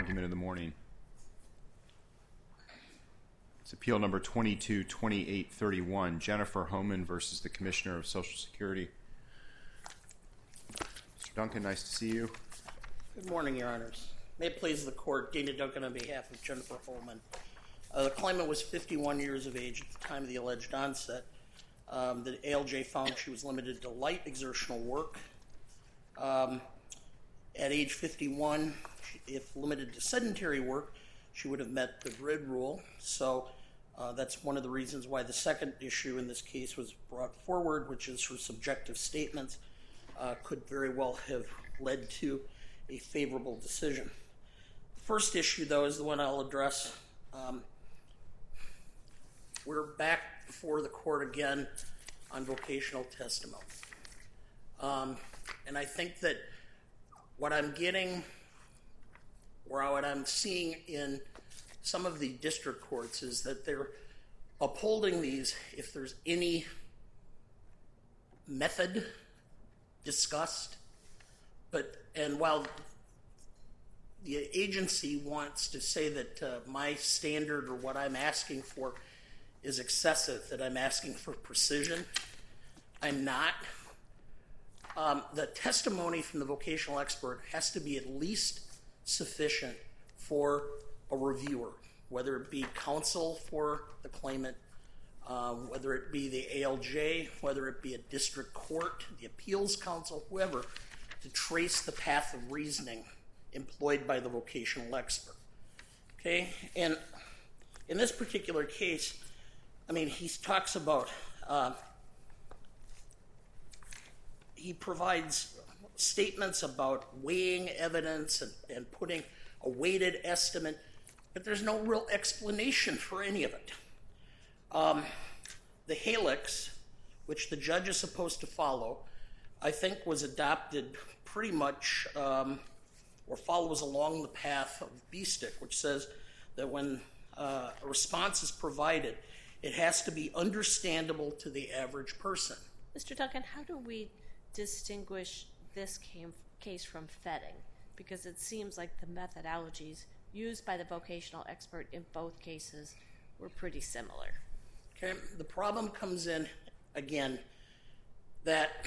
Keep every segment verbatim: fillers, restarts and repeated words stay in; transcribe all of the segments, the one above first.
argument of the morning. It's appeal number twenty-two twenty-eight thirty-one, Jennifer Homan versus the Commissioner of Social Security. Mister Duncan, nice to see you. Good morning, Your Honors. May it please the Court, Dana Duncan on behalf of Jennifer Homan. Uh, the claimant was fifty-one years of age at the time of the alleged onset. Um, the A L J found she was limited to light exertional work. Um, at age fifty-one, if limited to sedentary work, she would have met the grid rule. So uh, that's one of the reasons why the second issue in this case was brought forward, which is her subjective statements uh, could very well have led to a favorable decision. The first issue, though, is the one I'll address. Um, we're back before the court again on vocational testimony. Um, and I think that what I'm getting, or what I'm seeing in some of the district courts, is that they're upholding these if there's any method discussed. But, and while the agency wants to say that uh, my standard or what I'm asking for is excessive, that I'm asking for precision, I'm not. Um, the testimony from the vocational expert has to be at least sufficient for a reviewer, whether it be counsel for the claimant, um, whether it be the A L J, whether it be a district court, the appeals counsel, whoever, to trace the path of reasoning employed by the vocational expert. Okay, and in this particular case, I mean, he talks about, uh, he provides statements about weighing evidence and, and putting a weighted estimate, but there's no real explanation for any of it. Um, the HALEX, which the judge is supposed to follow, I think was adopted pretty much, um, or follows along the path of B STIC, which says that when uh, a response is provided, it has to be understandable to the average person. Mister Duncan, how do we distinguish this case from Fetting? Because it seems like the methodologies used by the vocational expert in both cases were pretty similar. Okay, the problem comes in, again, that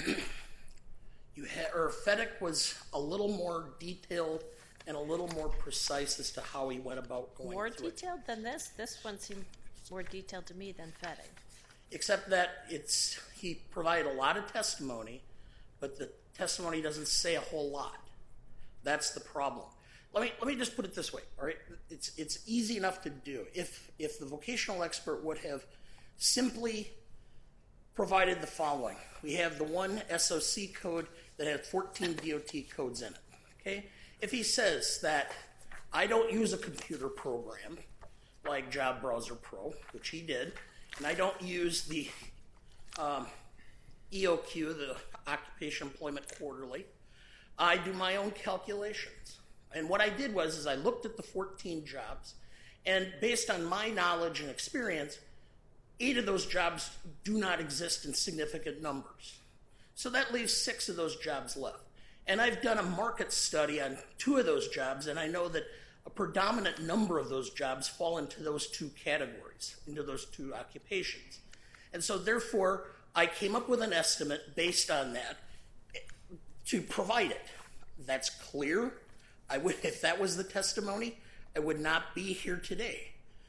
you ha- or Fettig was a little more detailed and a little more precise as to how he went about going More through detailed it. than this? This one seemed more detailed to me than Fetting. Except that it's he provided a lot of testimony, but the testimony doesn't say a whole lot. That's the problem. Let me let me just put it this way, all right? It's it's easy enough to do. If if the vocational expert would have simply provided the following. We have the one S O C code that had fourteen D O T codes in it, okay? If he says that I don't use a computer program like Job Browser Pro, which he did, and I don't use the um, E O Q, the Occupation Employment Quarterly, I do my own calculations. And what I did was is I looked at the fourteen jobs, and based on my knowledge and experience, eight of those jobs do not exist in significant numbers. So that leaves six of those jobs left. And I've done a market study on two of those jobs, and I know that a predominant number of those jobs fall into those two categories, into those two occupations. And so therefore, I came up with an estimate based on that to provide it. That's clear. I would, if that was the testimony, I would not be here today.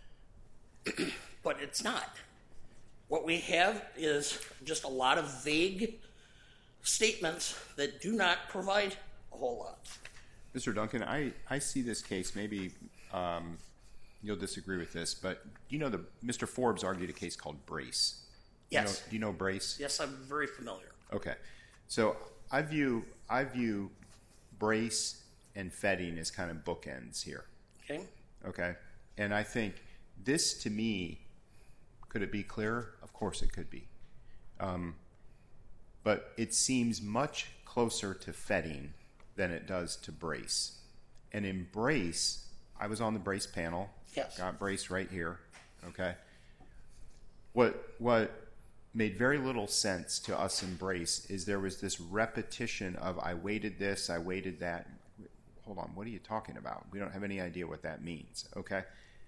But it's not. What we have is just a lot of vague statements that do not provide a whole lot. Mister Duncan, I, I see this case, maybe um, you'll disagree with this, but you know the Mister Forbes argued a case called Brace. Yes. You know, do you know Brace? Yes, I'm very familiar. Okay. So I view I view Brace and Fetting as kind of bookends here. Okay. Okay. And I think this, to me, could it be clearer? Of course it could be. Um, but it seems much closer to Fetting than it does to Brace. And in Brace, I was on the Brace panel. Yes. Got Brace right here. Okay. What what made very little sense to us in Brace is there was this repetition of I weighted this, I weighted that. hold on, what are you talking about? We don't have any idea what that means, okay?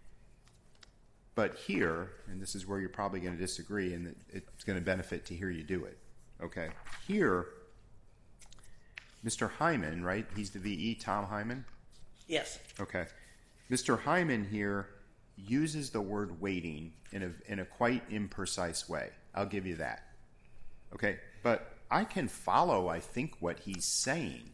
But here, and this is where you're probably going to disagree, and it's going to benefit to hear you do it, okay? Here, Mister Hyman, right? He's the V E, Tom Hyman? Yes. Okay. Mister Hyman here uses the word weighting in a, in a quite imprecise way. I'll give you that. Okay? But I can follow, I think, what he's saying.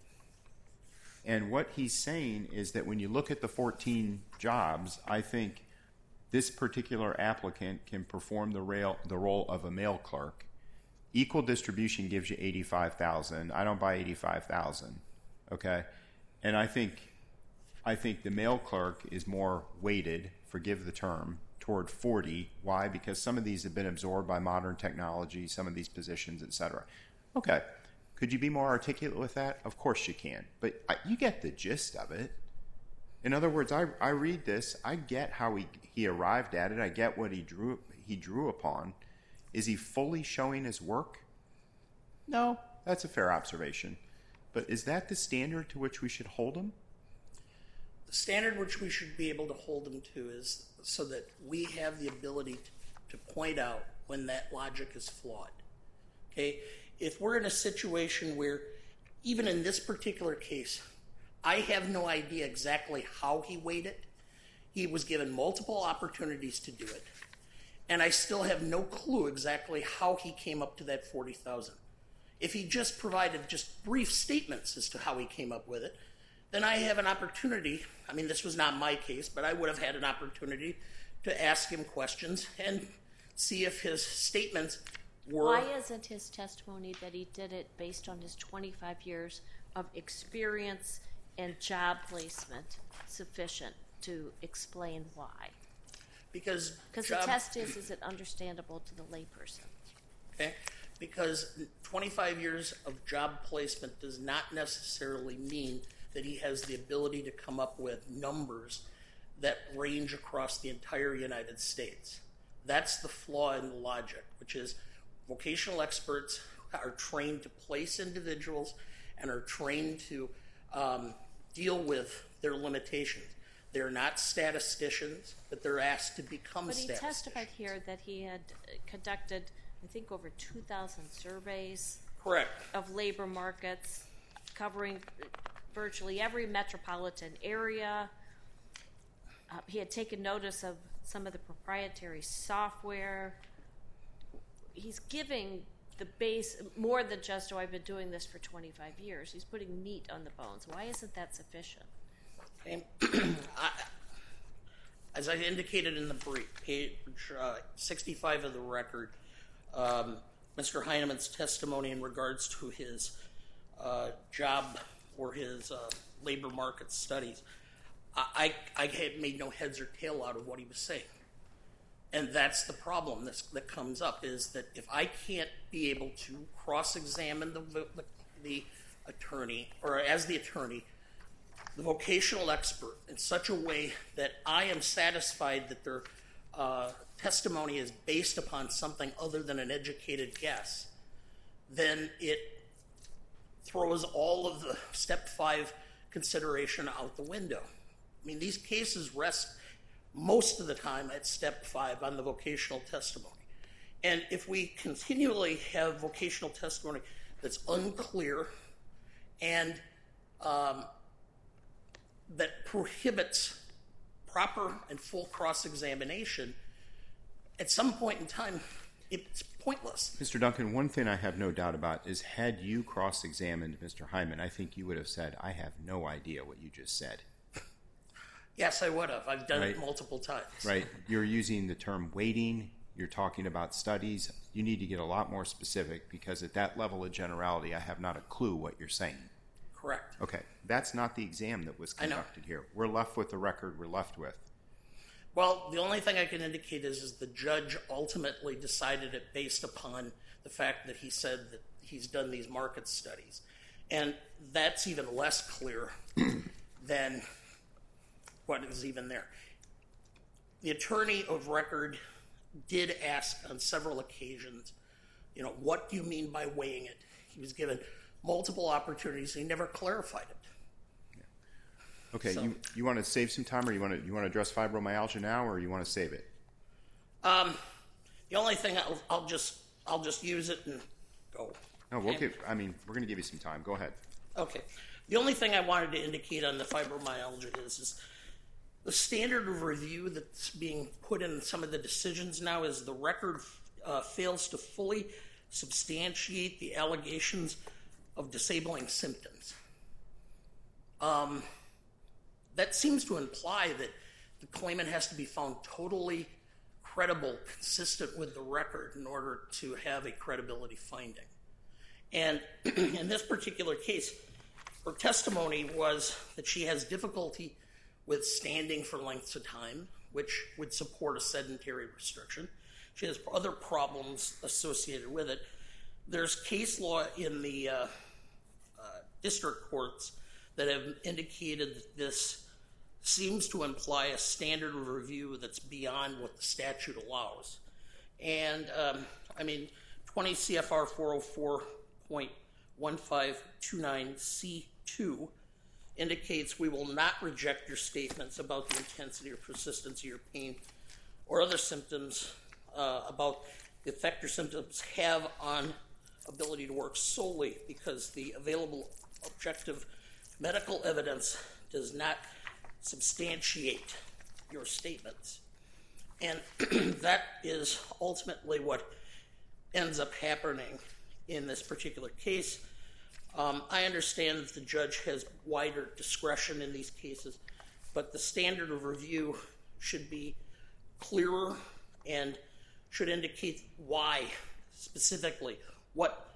And what he's saying is that when you look at the fourteen jobs, I think this particular applicant can perform the, rail, the role of a mail clerk. Equal distribution gives you eighty-five thousand. I don't buy eighty-five thousand. Okay? And I think I think the mail clerk is more weighted, forgive the term, toward forty. Why? Because some of these have been absorbed by modern technology, some of these positions, et cetera. Okay. Could you be more articulate with that? Of course you can. But I, you get the gist of it. In other words, I, I read this. I get how he, he arrived at it. I get what he drew he drew upon. Is he fully showing his work? No, that's a fair observation. But is that the standard to which we should hold him? The standard which we should be able to hold him to is so that we have the ability to, to point out when that logic is flawed. Okay? If we're in a situation where, even in this particular case, I have no idea exactly how he weighed it. He was given multiple opportunities to do it. And I still have no clue exactly how he came up to that forty thousand. If he just provided just brief statements as to how he came up with it, then I have an opportunity. I mean, this was not my case, but I would have had an opportunity to ask him questions and see if his statements were... Why isn't his testimony that he did it based on his twenty-five years of experience and job placement sufficient to explain why? Because Because job, the test is, is it understandable to the layperson? Okay? Because twenty-five years of job placement does not necessarily mean that he has the ability to come up with numbers that range across the entire United States. That's the flaw in the logic, which is vocational experts are trained to place individuals and are trained to um, deal with their limitations. They're not statisticians, but they're asked to become But he statisticians. testified here that he had conducted, I think, over two thousand surveys Correct. of labor markets, covering virtually every metropolitan area. Uh, he had taken notice of some of the proprietary software. He's giving the base more than just, oh, I've been doing this for twenty-five years. He's putting meat on the bones. Why isn't that sufficient? Okay. I, as I indicated in the brief, page uh, sixty-five of the record, um, Mister Heinemann's testimony in regards to his uh, job or his uh, labor market studies, I, I, I had made no heads or tail out of what he was saying. And that's the problem that's, that comes up, is that if I can't be able to cross-examine the, the, the attorney, or as the attorney, the vocational expert in such a way that I am satisfied that their uh, testimony is based upon something other than an educated guess, then it throws all of the step five consideration out the window. I mean, these cases rest most of the time at step five on the vocational testimony. And if we continually have vocational testimony that's unclear and um, that prohibits proper and full cross-examination, at some point in time, it's pointless. Mister Duncan, one thing I have no doubt about is had you cross-examined Mister Hyman, I think you would have said, I have no idea what you just said. Yes, I would have. I've done Right. it multiple times. Right. You're using the term weighting. You're talking about studies. You need to get a lot more specific because at that level of generality, I have not a clue what you're saying. Correct. Okay. That's not the exam that was I know. conducted here. We're left with the record we're left with. Well, the only thing I can indicate is, is the judge ultimately decided it based upon the fact that he said that he's done these market studies. And that's even less clear than what is even there. The attorney of record did ask on several occasions, you know, what do you mean by weighing it? He was given multiple opportunities. He never clarified it. Okay, So- you, you want to save some time, or you want to you want to address fibromyalgia now, or you want to save it? Um, the only thing I'll, I'll just I'll just use it and go. No, we'll Okay? give. I mean, we're going to give you some time. Go ahead. Okay. The only thing I wanted to indicate on the fibromyalgia is, is the standard of review that's being put in some of the decisions now is the record uh, fails to fully substantiate the allegations of disabling symptoms. Um, that seems to imply that the claimant has to be found totally credible, consistent with the record in order to have a credibility finding. And in this particular case, her testimony was that she has difficulty with standing for lengths of time, which would support a sedentary restriction. She has other problems associated with it. There's case law in the uh, uh, district courts that have indicated that this seems to imply a standard of review that's beyond what the statute allows. And, um, I mean, twenty C F R four oh four point one five two nine C two indicates we will not reject your statements about the intensity or persistence of your pain or other symptoms uh, about the effect your symptoms have on ability to work solely because the available objective medical evidence does not substantiate your statements. And that is ultimately what ends up happening in this particular case. Um, I understand that the judge has wider discretion in these cases, but the standard of review should be clearer and should indicate why, specifically, what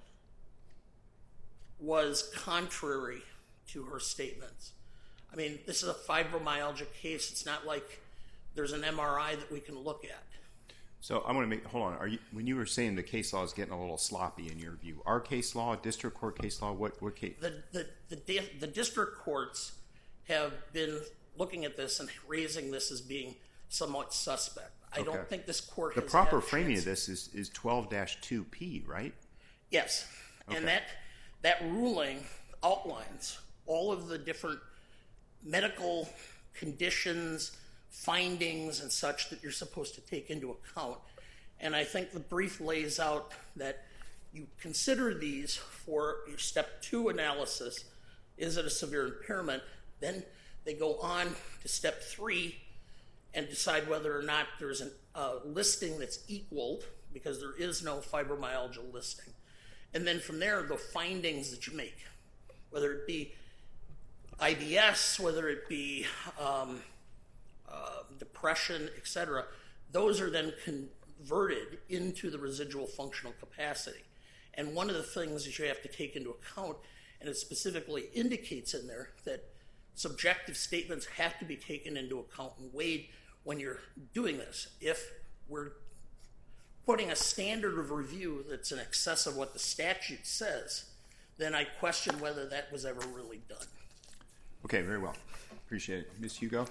was contrary to her statements. I mean, this is a fibromyalgia case. It's not like there's an M R I that we can look at. So I want to make, hold on, are you, when you were saying the case law is getting a little sloppy in your view, our case law, district court case law, what, what case? The, the, the, di- the district courts have been looking at this and raising this as being somewhat suspect. I Okay. don't think this court The has proper had a framing chance- of this is, is twelve dash two P, right? Yes, Okay. and that that ruling outlines all of the different medical conditions, findings, and such that you're supposed to take into account. And I think the brief lays out that you consider these for your step two analysis. Is it a severe impairment? Then they go on to step three and decide whether or not there's a uh, listing that's equaled, because there is no fibromyalgia listing. And then from there, the findings that you make, whether it be I B S, whether it be um, uh, depression, et cetera, those are then converted into the residual functional capacity. And one of the things that you have to take into account, and it specifically indicates in there, that subjective statements have to be taken into account and weighed when you're doing this. If we're putting a standard of review that's in excess of what the statute says, then I question whether that was ever really done. Okay, very well. Appreciate it. Miz Hugo?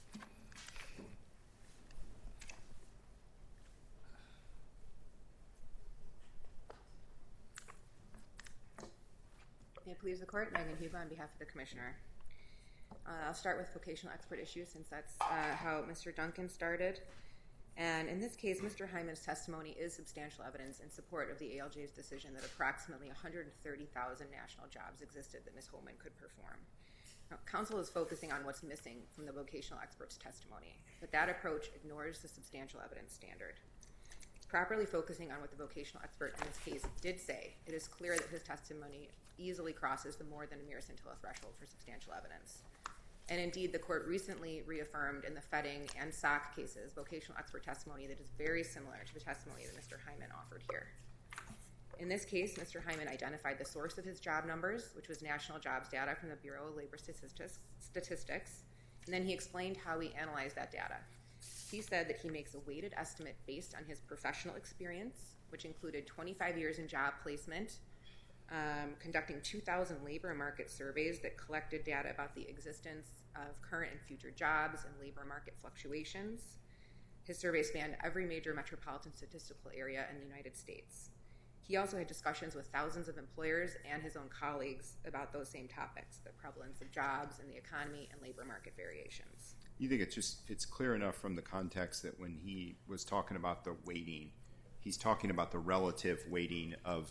May it please the court, Megan Hugo on behalf of the commissioner. Uh, I'll start with vocational expert issues since that's uh, how Mister Duncan started. And in this case, Mister Hyman's testimony is substantial evidence in support of the A L J's decision that approximately one hundred thirty thousand national jobs existed that Miz Holman could perform. Now, counsel is focusing on what's missing from the vocational expert's testimony, but that approach ignores the substantial evidence standard. Properly focusing on what the vocational expert in this case did say, it is clear that his testimony easily crosses the more than a mere scintilla threshold for substantial evidence. And indeed, the court recently reaffirmed in the Fetting and S O C cases vocational expert testimony that is very similar to the testimony that Mister Hyman offered here. In this case, Mister Hyman identified the source of his job numbers, which was national jobs data from the Bureau of Labor Statistics, statistics and then he explained how he analyzed that data. He said that he makes a weighted estimate based on his professional experience, which included twenty-five years in job placement, Um, conducting two thousand labor market surveys that collected data about the existence of current and future jobs and labor market fluctuations. His survey spanned every major metropolitan statistical area in the United States. He also had discussions with thousands of employers and his own colleagues about those same topics, the prevalence of jobs and the economy and labor market variations. You think it's just it's clear enough from the context that when he was talking about the weighting, he's talking about the relative weighting of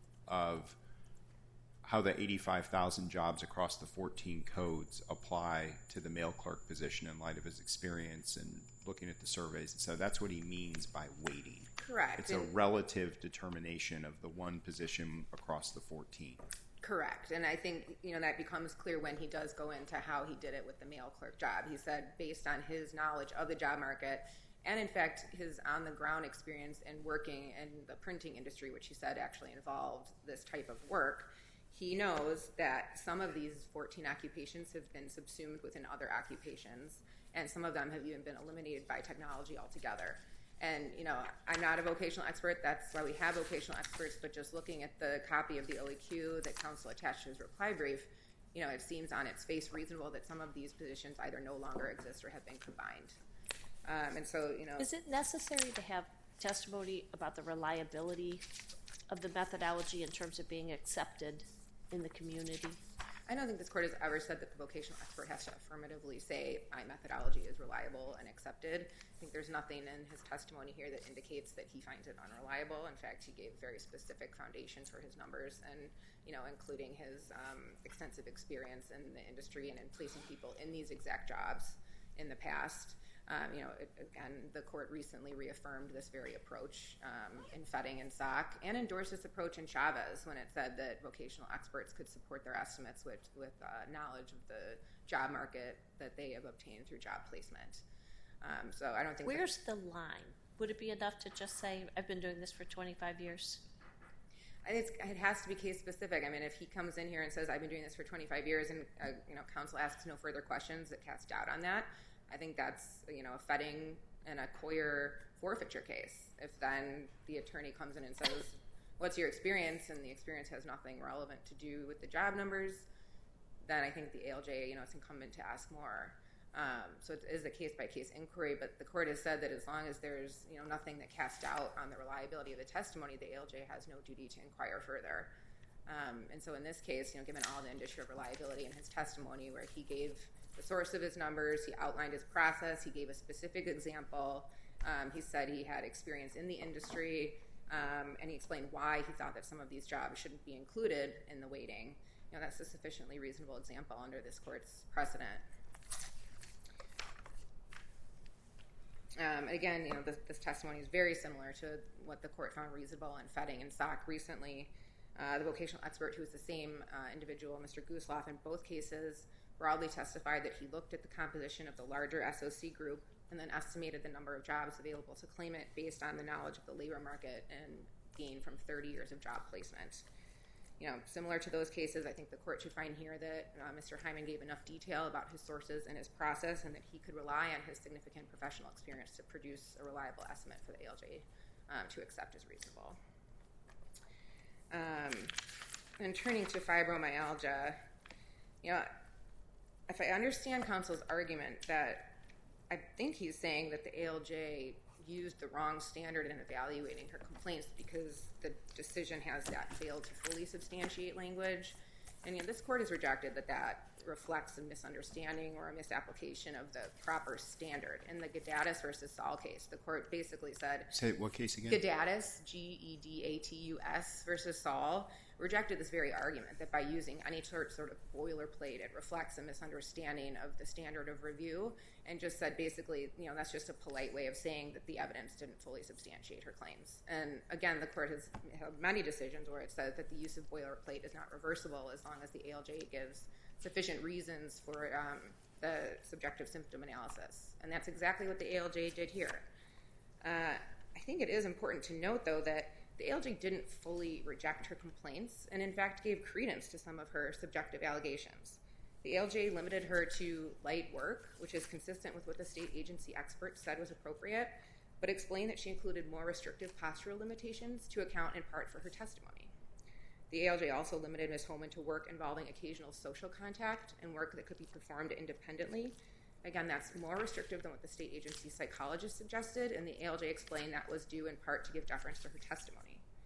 of how the eighty-five thousand jobs across the fourteen codes apply to the mail clerk position in light of his experience and looking at the surveys. So that's what he means by weighting. Correct. It's a relative determination of the one position across the fourteen. Correct. And I think, you know, that becomes clear when he does go into how he did it with the mail clerk job. He said based on his knowledge of the job market and, in fact, his on-the-ground experience in working in the printing industry, which he said actually involved this type of work, he knows that some of these fourteen occupations have been subsumed within other occupations, and some of them have even been eliminated by technology altogether. And, you know, I'm not a vocational expert. That's why we have vocational experts. But just looking at the copy of the O E Q that counsel attached to his reply brief, you know, it seems on its face reasonable that some of these positions either no longer exist or have been combined. Um, and so, you know. Is it necessary to have testimony about the reliability of the methodology in terms of being accepted in the community? I don't think this court has ever said that the vocational expert has to affirmatively say my methodology is reliable and accepted. I think there's nothing in his testimony here that indicates that he finds it unreliable. In fact, he gave very specific foundations for his numbers and, you know, including his um, extensive experience in the industry and in placing people in these exact jobs in the past. Um, you know, it, again, the court recently reaffirmed this very approach um, in Fetting and Sock and endorsed this approach in Chavez when it said that vocational experts could support their estimates with, with uh, knowledge of the job market that they have obtained through job placement. Um, so I don't think... Where's the line? Would it be enough to just say, I've been doing this for twenty-five years? It's, it has to be case specific. I mean, if he comes in here and says, I've been doing this for twenty-five years and, uh, you know, counsel asks no further questions that cast doubt on that, I think that's, you know, a Fetting and a Coyer forfeiture case. If then the attorney comes in and says, what's your experience, and the experience has nothing relevant to do with the job numbers, then I think the A L J, you know, it's incumbent to ask more. Um, so it is a case-by-case inquiry, but the court has said that as long as there's, you know, nothing that casts doubt on the reliability of the testimony, the A L J has no duty to inquire further. Um, and so in this case, you know, given all the indicia of reliability in his testimony where he gave the source of his numbers, he outlined his process, he gave a specific example, um, he said he had experience in the industry, um, and he explained why he thought that some of these jobs shouldn't be included in the weighting. You know, that's a sufficiently reasonable example under this court's precedent. Um, again, you know, this, this testimony is very similar to what the court found reasonable in Fetting and Sock recently. Uh, the vocational expert, who was the same uh, individual, Mister Gusloff, in both cases, broadly testified that he looked at the composition of the larger S O C group and then estimated the number of jobs available to claim it based on the knowledge of the labor market and gain from thirty years of job placement. You know, similar to those cases, I think the court should find here that uh, Mister Hyman gave enough detail about his sources and his process and that he could rely on his significant professional experience to produce a reliable estimate for the A L J um, to accept as reasonable. Um, and turning to fibromyalgia, you know, if I understand counsel's argument that I think he's saying that the A L J used the wrong standard in evaluating her complaints because the decision has that failed to fully substantiate language. And you know, this court has rejected that that reflects a misunderstanding or a misapplication of the proper standard. In the Gadatis versus Saul case, the court basically said... Say what case again? Gadatis, G E D A T U S versus Saul, rejected this very argument that by using any sort, sort of boilerplate, it reflects a misunderstanding of the standard of review, and just said basically, you know, that's just a polite way of saying that the evidence didn't fully substantiate her claims. And again, the court has held many decisions where it says that the use of boilerplate is not reversible as long as the A L J gives sufficient reasons for um, the subjective symptom analysis. And that's exactly what the A L J did here. Uh, I think it is important to note, though, that the A L J didn't fully reject her complaints and, in fact, gave credence to some of her subjective allegations. The A L J limited her to light work, which is consistent with what the state agency experts said was appropriate, but explained that she included more restrictive postural limitations to account in part for her testimony. The A L J also limited Miz Holman to work involving occasional social contact and work that could be performed independently. Again, that's more restrictive than what the state agency psychologist suggested, and the A L J explained that was due in part to give deference to her testimony.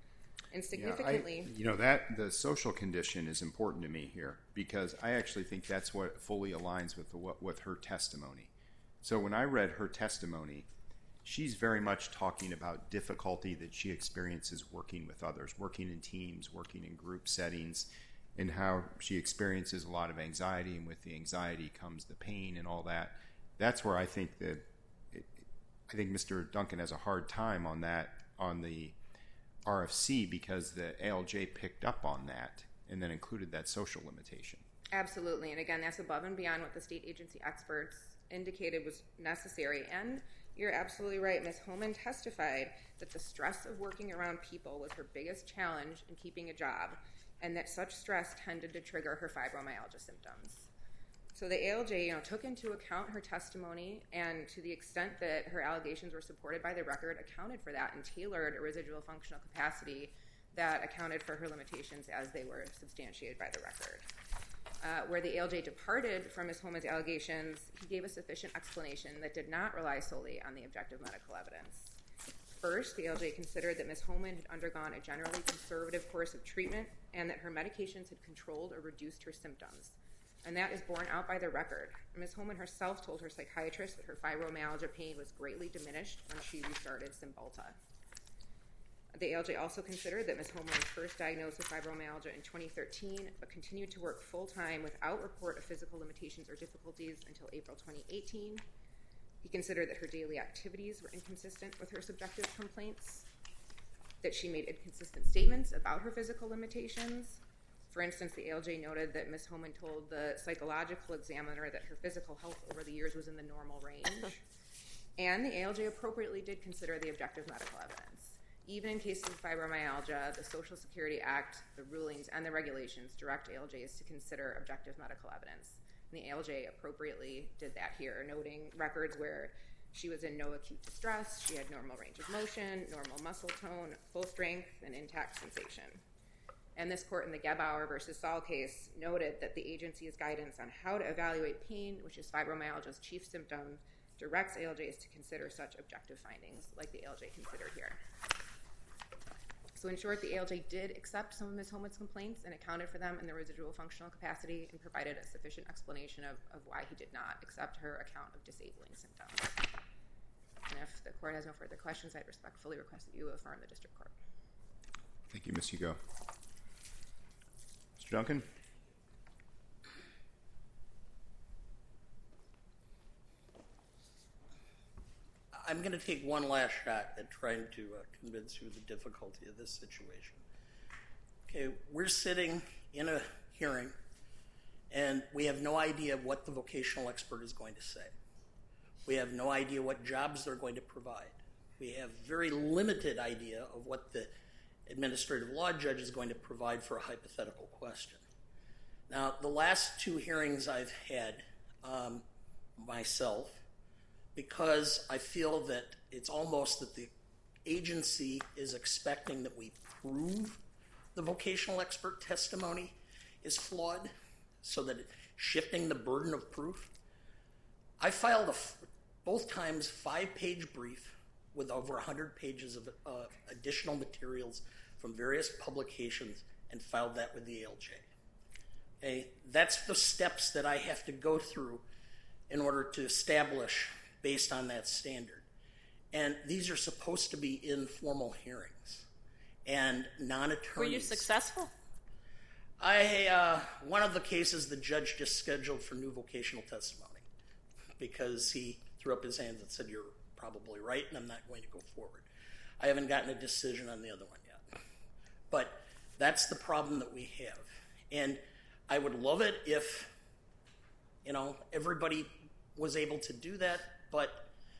And significantly... Yeah, I, you know, that the social condition is important to me here because I actually think that's what fully aligns with the, what, with her testimony. So when I read her testimony, she's very much talking about difficulty that she experiences working with others, working in teams, working in group settings, and how she experiences a lot of anxiety, and with the anxiety comes the pain and all that. That's where I think that it, I think Mister Duncan has a hard time on that on the R F C because the A L J picked up on that and then included that social limitation. Absolutely, and again, that's above and beyond what the state agency experts indicated was necessary. And you're absolutely right. Miz Homan testified that the stress of working around people was her biggest challenge in keeping a job, and that such stress tended to trigger her fibromyalgia symptoms. So the A L J, you know, took into account her testimony, and to the extent that her allegations were supported by the record, accounted for that and tailored a residual functional capacity that accounted for her limitations as they were substantiated by the record. Uh, where the A L J departed from Miz Homan's allegations, he gave a sufficient explanation that did not rely solely on the objective medical evidence. First, the A L J considered that Miz Homan had undergone a generally conservative course of treatment and that her medications had controlled or reduced her symptoms. And that is borne out by the record. Miz Homan herself told her psychiatrist that her fibromyalgia pain was greatly diminished when she restarted Cymbalta. The A L J also considered that Miz Homan was first diagnosed with fibromyalgia in twenty thirteen, but continued to work full-time without report of physical limitations or difficulties until April twenty eighteen. He considered that her daily activities were inconsistent with her subjective complaints, that she made inconsistent statements about her physical limitations. For instance, the A L J noted that Miz Homan told the psychological examiner that her physical health over the years was in the normal range. And the A L J appropriately did consider the objective medical evidence. Even in cases of fibromyalgia, the Social Security Act, the rulings, and the regulations direct A L Js to consider objective medical evidence. And the A L J appropriately did that here, noting records where she was in no acute distress, she had normal range of motion, normal muscle tone, full strength, and intact sensation. And this court in the Gebauer versus Saul case noted that the agency's guidance on how to evaluate pain, which is fibromyalgia's chief symptom, directs A L Js to consider such objective findings like the A L J considered here. So in short, the A L J did accept some of Miz Homan's complaints and accounted for them in the residual functional capacity and provided a sufficient explanation of, of why he did not accept her account of disabling symptoms. And if the court has no further questions, I'd respectfully request that you affirm the district court. Thank you, Miz Hugo. Mister Duncan? I'm going to take one last shot at trying to uh, convince you of the difficulty of this situation. Okay, we're sitting in a hearing, and we have no idea what the vocational expert is going to say. We have no idea what jobs they're going to provide. We have very limited idea of what the administrative law judge is going to provide for a hypothetical question. Now, the last two hearings I've had um, myself, because I feel that it's almost that the agency is expecting that we prove the vocational expert testimony is flawed, so that it, shifting the burden of proof. I filed a, both times five-page brief with over one hundred pages of uh, additional materials from various publications and filed that with the A L J. Okay? That's the steps that I have to go through in order to establish based on that standard. And these are supposed to be informal hearings and non-attorneys. Were you successful? I uh, one of the cases the judge just scheduled for new vocational testimony because he threw up his hands and said, "You're probably right, and I'm not going to go forward." I haven't gotten a decision on the other one yet. But that's the problem that we have. And I would love it if, you know, everybody was able to do that, but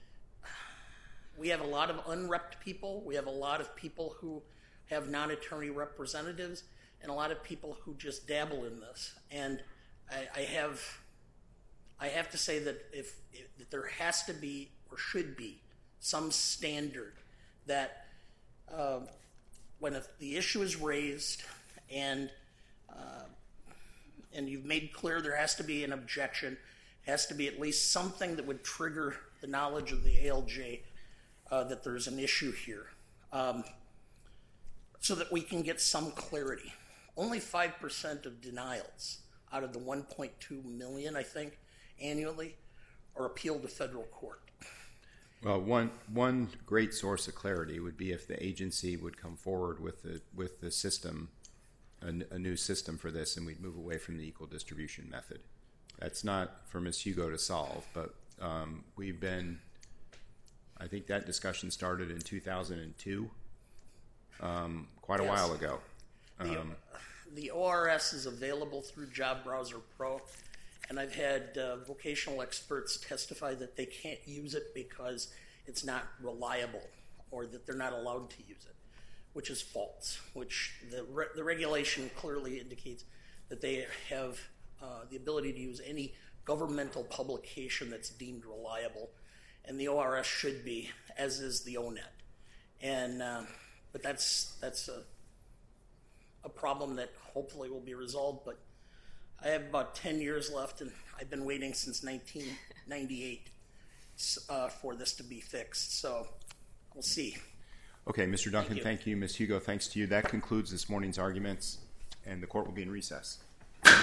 we have a lot of unrepped people. We have a lot of people who have non-attorney representatives and a lot of people who just dabble in this. And I, I have I have to say that if, if that there has to be or should be some standard that uh, when if the issue is raised and uh, and you've made clear there has to be an objection, has to be at least something that would trigger the knowledge of the A L J uh, that there's an issue here. Um, so that we can get some clarity. Only five percent of denials out of the one point two million, I think, annually are appealed to federal court. Well, one one great source of clarity would be if the agency would come forward with the with the system, a, a new system for this, and we'd move away from the equal distribution method. That's not for Miz Hugo to solve, but um, we've been. I think that discussion started in two thousand two, um, quite a Yes. while ago. The, Um, the O R S is available through Job Browser Pro, and I've had uh, vocational experts testify that they can't use it because it's not reliable or that they're not allowed to use it, which is false, which the, re- the regulation clearly indicates that they have uh, the ability to use any governmental publication that's deemed reliable, and the O R S should be, as is the O net. And uh, but that's that's a a problem that hopefully will be resolved, but I have about ten years left, and I've been waiting since nineteen ninety-eight uh, for this to be fixed, so we'll see. okay, Mister Duncan, Thank you. thank you. Miz Hugo, thanks to you. That concludes this morning's arguments, and the court will be in recess.